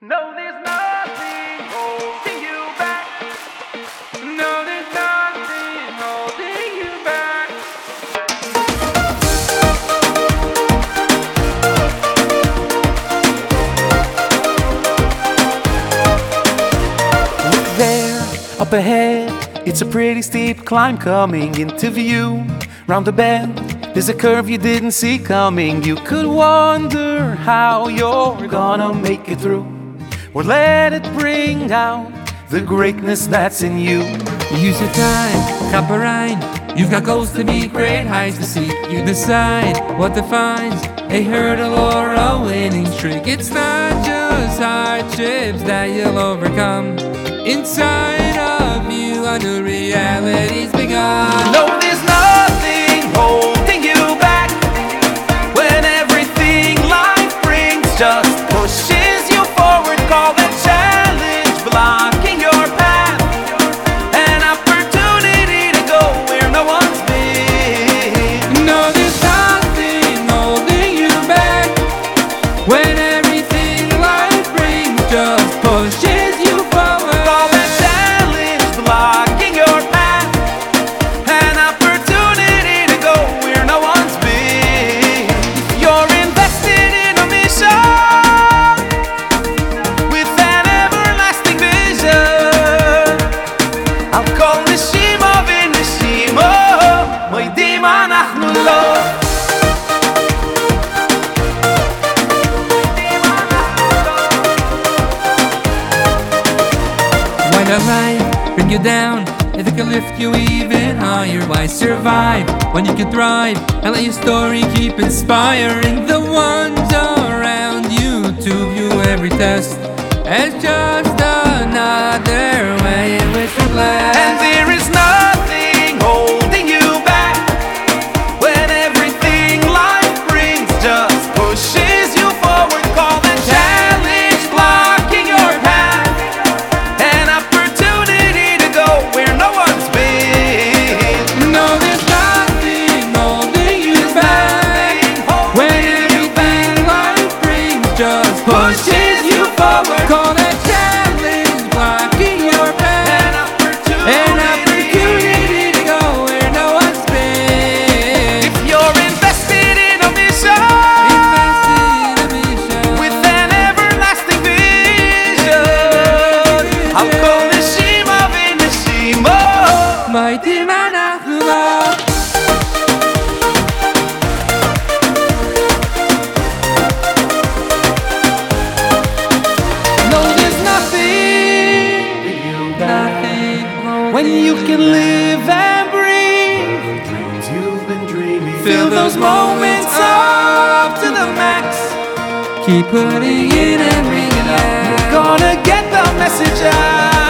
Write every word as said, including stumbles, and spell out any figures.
No, there's nothing holding you back. No, there's nothing holding you back. Look there, up ahead, it's a pretty steep climb coming into view. Round the bend, there's a curve you didn't see coming. You could wonder how you're gonna make it through, or let it bring out the greatness that's in you. Use your time, Chaperein. You've got goals to meet, great heights to seek. You decide what defines a hurdle or a winning streak. It's not just hardships that you'll overcome. Inside of you, a new reality's begun. No, there's nothing holding you back when everything life brings just pushes you forward. Call that challenge blocking your path, an opportunity to go where no one's been. No, there's nothing holding you back when everything life brings just pushes you forward. Call that challenge blocking your path, an opportunity to go where no one's been. If you're invested in a mission with an everlasting vision, I'll call Neshima v'Neshima, moedim אנחנו לו. Why not life bring you down if it can lift you even higher? Why survive when you can thrive and let your story keep inspiring the ones around you to view every test as just another way in which we bless. And there is nothing holding you back when everything life brings just pushes you forward. Call that challenge blocking your path, an opportunity to go where no one's been. No, there's nothing holding you back when everything life brings just pushes you forward. Call that challenge blocking your path, an opportunity to go where no one's been. If you're invested in a mission Invested in a mission with an everlasting vision, I'll call Neshima v'Neshima. moedim אנחנו לו. No, there's nothing, Nothing when you can live and breathe. Dreams you've been dreaming. Fill those moments up to the max. keep putting in and bringing out. Gonna get the message out.